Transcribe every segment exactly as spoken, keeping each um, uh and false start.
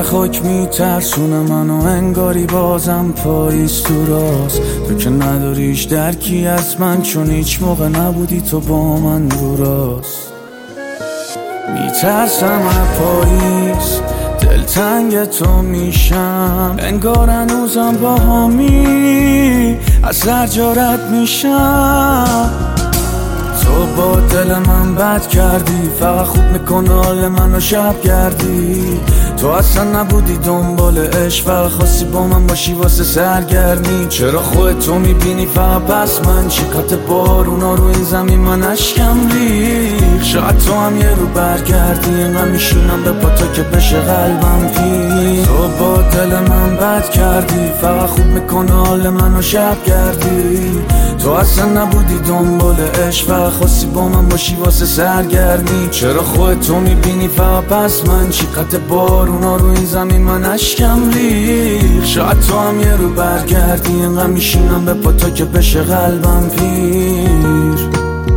خاک میترسونه منو، انگاری بازم پاییز تو راست. تو که نداریش درکی از من، چون هیچ موقع نبودی تو با من رو راست. میترسم از پاییز، دلتنگ تو میشم، انگار هنوزم با همی از سر جارت میشم. تو با دل من بد کردی، فقط خوب میکنه حال منو شب گردی. تو اصلا نبودی دنبال عشق، فقط خواستی با من باشی واسه سرگرمی. چرا خودتو میبینی فقط پس من، چقدر بارونا رو این زمین من اشکم ریخ. شاید تو هم یه رو برگردی، اینقدر میشونم به پا تا که بشه قلبم پیر. تو با دل من بد کردی، فقط خوب میکنه حال منو شب گردی. تو اصلا نبودی دنبال عشق، فقط خواستی با من باشی واسه سرگرمی. چرا خودتو میبینی فقط پس من، چقدر بارونا رو این زمین من اشکم ریخ. شاید تو هم یه رو برگردی، اینقدر میشینم به پا تا که بشه قلبم پیر.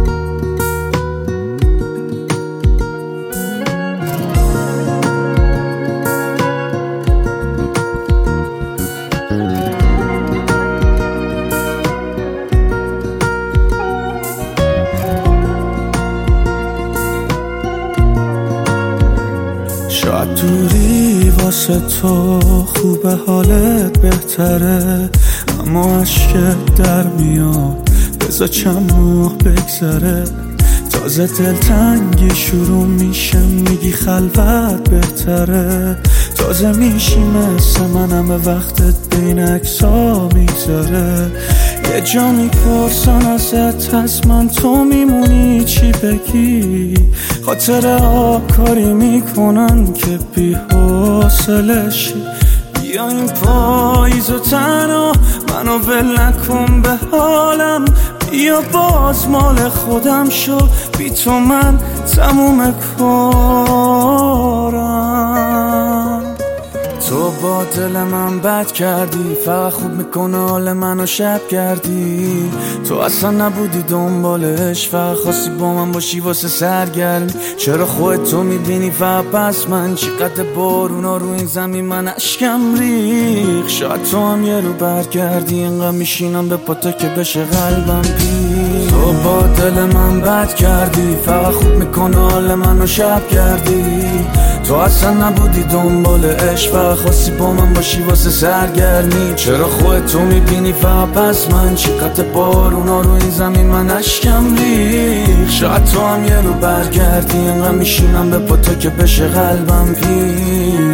شاید دوری واسه تو خوبه، حالت بهتره، اما عشقت در میاد، بذار چند ماه بگذره. تازه دلتنگی شروع میشه، میگی خلوت بهتره. تازه میشی مثل منم، به وقتت بین اکسا میگذره. یه جا میپرسن ازت هست من، تو میمونی چی بگی؟ خاطر ها کاری میکنن که بی حوصله شی. بیا این پاییز و تنها منو ول نکن به حالم، بیا باز مال خودم شو، بی تو من تموم کارم. تو با دل من بد کردی، فقط خوب میکنه حال منو شب کردی. تو اصلا نبودی دنبال عشق، فقط خواستی با من باشی واسه سرگرمی. چرا خودتو میبینی فقط پس من، چقدر بارونا رو این زمین من اشکم ریخ. شاید تو هم یه رو برگردی، اینقدر میشینم به پا تا که بشه قلبم پیر. تو با دل من بد کردی، فقط خوب میکنه حال منو شب کردی. تو اصلا نبودی دنبال عشق، فقط خواستی با من باشی واسه سرگرمی. چرا خودتو میبینی فقط پس من، چقدر بارونا رو این زمین من اشکم ریخ. شاید تو هم یه رو برگردی، اینقدر میشینم به پا تا که بشه قلبم پیر.